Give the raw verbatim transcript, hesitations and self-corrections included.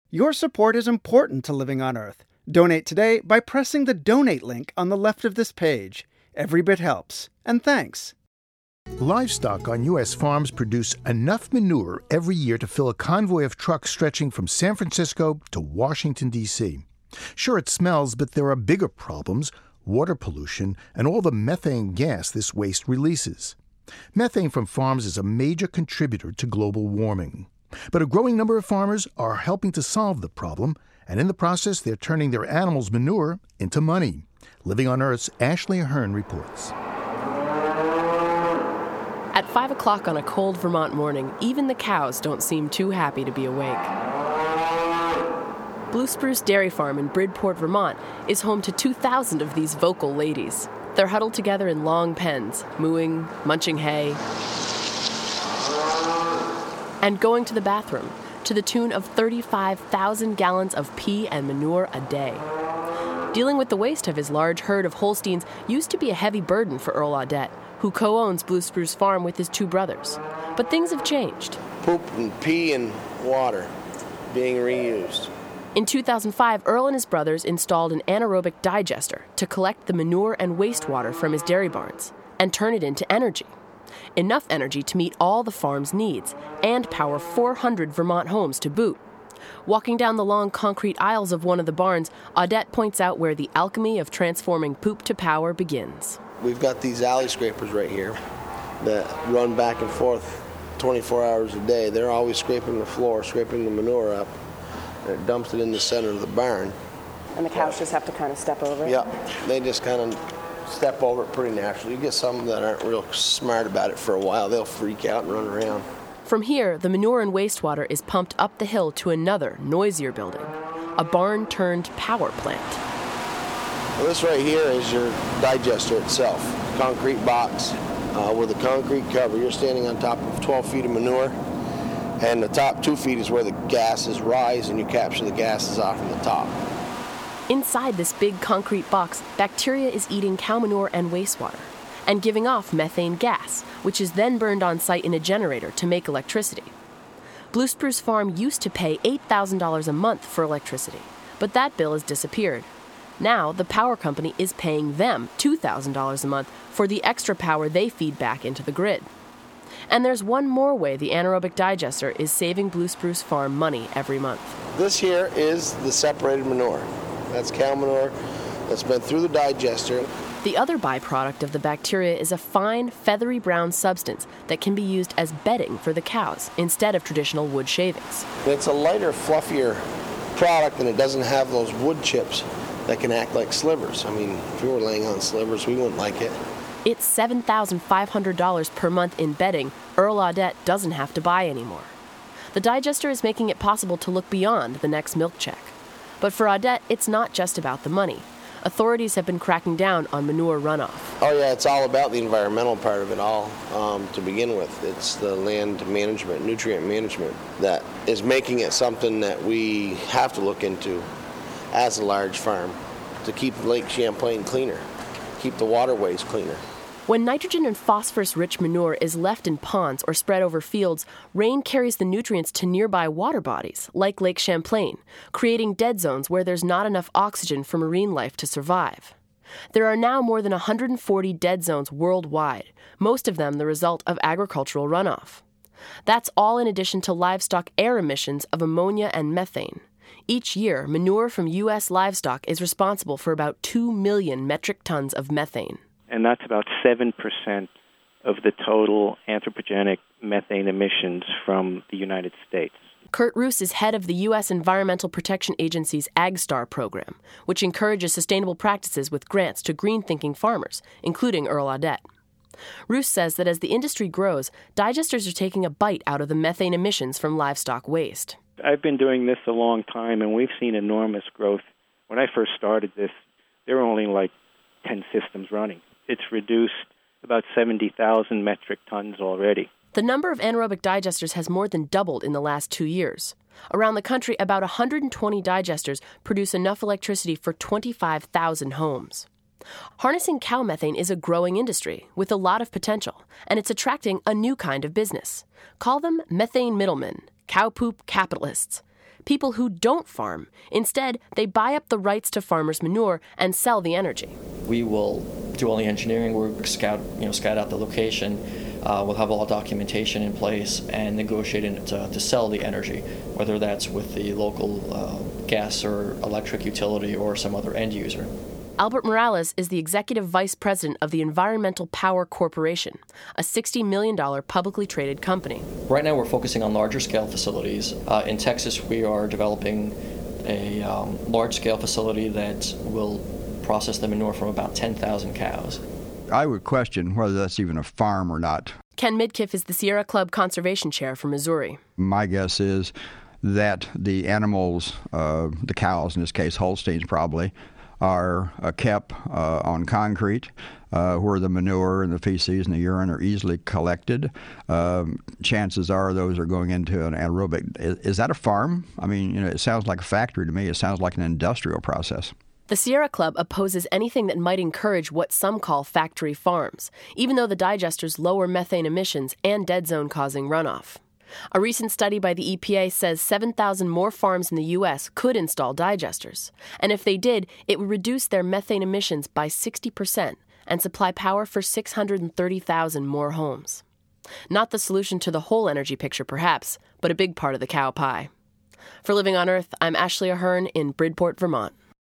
Your support is important to Living on Earth. Donate today by pressing the donate link on the left of this page. Every bit helps. And thanks. Livestock on U S farms produce enough manure every year to fill a convoy of trucks stretching from San Francisco to Washington, D C Sure, it smells, but there are bigger problems: water pollution and all the methane gas this waste releases. Methane from farms is a major contributor to global warming. But a growing number of farmers are helping to solve the problem, and in the process, they're turning their animals' manure into money. Living on Earth's Ashley Ahern reports. At five o'clock on a cold Vermont morning, even the cows don't seem too happy to be awake. Blue Spruce Dairy Farm in Bridport, Vermont, is home to two thousand of these vocal ladies. They're huddled together in long pens, mooing, munching hay, and going to the bathroom to the tune of thirty-five thousand gallons of pee and manure a day. Dealing with the waste of his large herd of Holsteins used to be a heavy burden for Earl Audette, who co-owns Blue Spruce Farm with his two brothers. But things have changed. Poop and pee and water being reused. In two thousand five, Earl and his brothers installed an anaerobic digester to collect the manure and wastewater from his dairy barns and turn it into energy. Enough energy to meet all the farm's needs and power four hundred Vermont homes to boot. Walking down the long concrete aisles of one of the barns, Audette points out where the alchemy of transforming poop to power begins. We've got these alley scrapers right here that run back and forth twenty-four hours a day. They're always scraping the floor, scraping the manure up, and it dumps it in the center of the barn. And the cows just have to kind of step over it? Yeah, they just kind of step over it pretty naturally. You get some that aren't real smart about it for a while. They'll freak out and run around. From here, the manure and wastewater is pumped up the hill to another, noisier building, a barn-turned power plant. Well, this right here is your digester itself, concrete box uh, with a concrete cover. You're standing on top of twelve feet of manure, and the top two feet is where the gases rise, and you capture the gases off from the top. Inside this big concrete box, bacteria is eating cow manure and wastewater and giving off methane gas, which is then burned on site in a generator to make electricity. Blue Spruce Farm used to pay eight thousand dollars a month for electricity, but that bill has disappeared. Now, the power company is paying them two thousand dollars a month for the extra power they feed back into the grid. And there's one more way the anaerobic digester is saving Blue Spruce Farm money every month. This here is the separated manure. That's cow manure that's been through the digester. The other byproduct of the bacteria is a fine, feathery brown substance that can be used as bedding for the cows instead of traditional wood shavings. It's a lighter, fluffier product, and it doesn't have those wood chips that can act like slivers. I mean, if we were laying on slivers, we wouldn't like it. It's seven thousand five hundred dollars per month in bedding Earl Audette doesn't have to buy anymore. The digester is making it possible to look beyond the next milk check. But for Audette, it's not just about the money. Authorities have been cracking down on manure runoff. Oh yeah, it's all about the environmental part of it all um, to begin with. It's the land management, nutrient management that is making it something that we have to look into as a large farm to keep Lake Champlain cleaner, keep the waterways cleaner. When nitrogen and phosphorus-rich manure is left in ponds or spread over fields, rain carries the nutrients to nearby water bodies, like Lake Champlain, creating dead zones where there's not enough oxygen for marine life to survive. There are now more than one hundred forty dead zones worldwide, most of them the result of agricultural runoff. That's all in addition to livestock air emissions of ammonia and methane. Each year, manure from U S livestock is responsible for about two million metric tons of methane. And that's about seven percent of the total anthropogenic methane emissions from the United States. Kurt Roos is head of the U S Environmental Protection Agency's AgStar program, which encourages sustainable practices with grants to green-thinking farmers, including Earl Audette. Roos says that as the industry grows, digesters are taking a bite out of the methane emissions from livestock waste. I've been doing this a long time, and we've seen enormous growth. When I first started this, there were only like ten systems running. It's reduced about seventy thousand metric tons already. The number of anaerobic digesters has more than doubled in the last two years. Around the country, about one hundred twenty digesters produce enough electricity for twenty-five thousand homes. Harnessing cow methane is a growing industry with a lot of potential, and it's attracting a new kind of business. Call them methane middlemen, cow poop capitalists. people who don't farm. Instead, they buy up the rights to farmers' manure and sell the energy. We will do all the engineering work, scout, you know, scout out the location. Uh, we'll have all documentation in place and negotiate it to, to sell the energy, whether that's with the local uh, gas or electric utility or some other end user. Albert Morales is the executive vice president of the Environmental Power Corporation, a sixty million dollars publicly traded company. Right now we're focusing on larger scale facilities. Uh, in Texas, we are developing a um, large scale facility that will process the manure from about ten thousand cows. I would question whether that's even a farm or not. Ken Midkiff is the Sierra Club Conservation Chair for Missouri. My guess is that the animals, uh, the cows in this case, Holsteins probably, are uh, kept uh, on concrete uh, where the manure and the feces and the urine are easily collected. Um, chances are those are going into an anaerobic. Is, is that a farm? I mean, you know, it sounds like a factory to me. It sounds like an industrial process. The Sierra Club opposes anything that might encourage what some call factory farms, even though the digesters lower methane emissions and dead zone-causing runoff. A recent study by the E P A says seven thousand more farms in the U S could install digesters. And if they did, it would reduce their methane emissions by sixty percent and supply power for six hundred thirty thousand more homes. Not the solution to the whole energy picture, perhaps, but a big part of the cow pie. For Living on Earth, I'm Ashley Ahern in Bridport, Vermont.